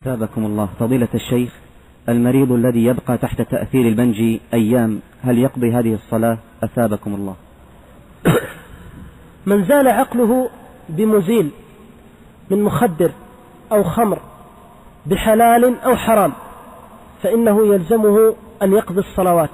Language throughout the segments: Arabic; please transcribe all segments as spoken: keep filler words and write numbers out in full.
أثابكم الله. فضيلة الشيخ، المريض الذي يبقى تحت تأثير البنج أيام هل يقضي هذه الصلاة؟ أثابكم الله. من زال عقله بمزيل من مخدر أو خمر بحلال أو حرام فإنه يلزمه أن يقضي الصلوات.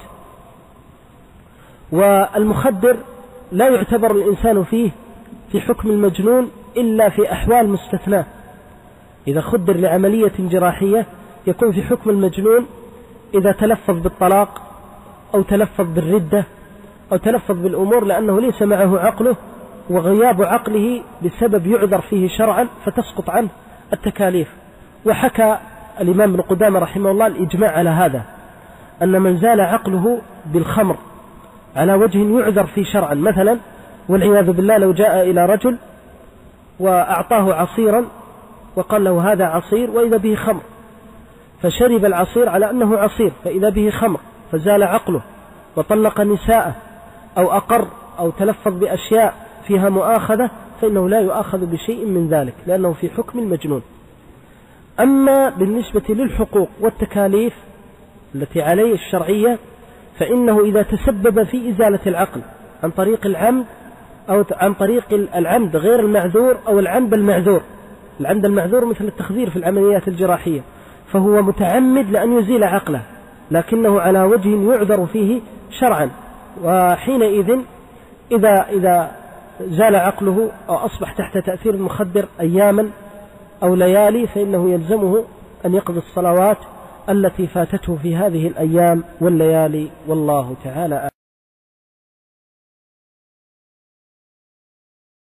والمخدر لا يعتبر الإنسان فيه في حكم المجنون إلا في أحوال مستثناة. إذا خدر لعملية جراحية يكون في حكم المجنون إذا تلفظ بالطلاق أو تلفظ بالردة أو تلفظ بالأمور لأنه ليس معه عقله، وغياب عقله بسبب يعذر فيه شرعا فتسقط عنه التكاليف. وحكى الإمام ابن قدامة رحمه الله الإجماع على هذا، أن من زال عقله بالخمر على وجه يعذر فيه شرعا، مثلا والعياذ بالله لو جاء إلى رجل وأعطاه عصيرا وقال له هذا عصير وإذا به خمر، فشرب العصير على أنه عصير فإذا به خمر، فزال عقله وطلق نساءه أو أقر أو تلفظ بأشياء فيها مؤاخذة، فإنه لا يؤاخذ بشيء من ذلك لأنه في حكم المجنون. أما بالنسبة للحقوق والتكاليف التي عليه الشرعية فإنه إذا تسبب في إزالة العقل عن طريق العمد أو عن طريق العمد غير المعذور أو العمد المعذور، العمد المعذور مثل التخدير في العمليات الجراحية، فهو متعمد لأن يزيل عقله لكنه على وجه يعذر فيه شرعا، وحينئذ إذا, إذا زال عقله أو أصبح تحت تأثير المخدر أياما أو ليالي فإنه يلزمه أن يقضي الصلوات التي فاتته في هذه الأيام والليالي، والله تعالى أعلم.